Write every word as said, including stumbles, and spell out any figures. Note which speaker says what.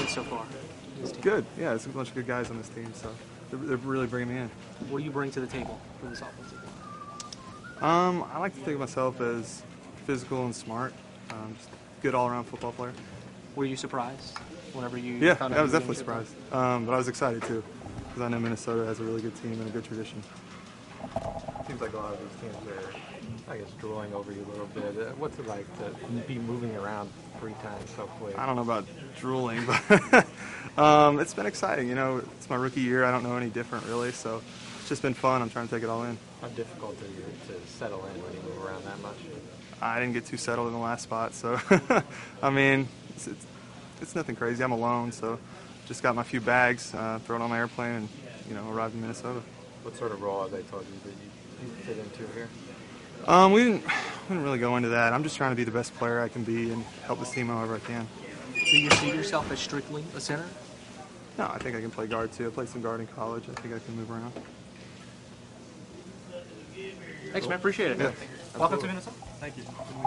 Speaker 1: so far? This team?
Speaker 2: Good. Yeah, there's a bunch of good guys on this team, so they're, they're really bringing me in.
Speaker 1: What do you bring to the table for this offensive line?
Speaker 2: Um, I like to think of myself as physical and smart. Um, just good all-around football player.
Speaker 1: Were you surprised whenever you
Speaker 2: Yeah,
Speaker 1: found out
Speaker 2: I was
Speaker 1: you were
Speaker 2: definitely
Speaker 1: gonna get
Speaker 2: surprised, um, but I was excited too because I know Minnesota has a really good team and a good tradition.
Speaker 3: Seems like a lot of these teams are, I guess, drooling over you a little bit. Uh, what's it like to be moving around three times so quick?
Speaker 2: I don't know about drooling, but um, it's been exciting. You know, it's my rookie year. I don't know any different really, so it's just been fun. I'm trying to take it all in.
Speaker 3: How difficult is it to settle in when you move around that much?
Speaker 2: I didn't get too settled in the last spot, so I mean, it's, it's, it's nothing crazy. I'm alone, so just got my few bags, uh, thrown on my airplane, and you know, arrived in Minnesota.
Speaker 3: What sort of role have they told you that you, you fit into here?
Speaker 2: Um, we didn't, we didn't really go into that. I'm just trying to be the best player I can be and help this team however I can.
Speaker 1: Do you see yourself as strictly a center?
Speaker 2: No, I think I can play guard too. I played some guard in college. I think I can move around.
Speaker 1: Thanks, man. Appreciate it.
Speaker 2: Yeah.
Speaker 1: Welcome to Minnesota.
Speaker 2: Thank you.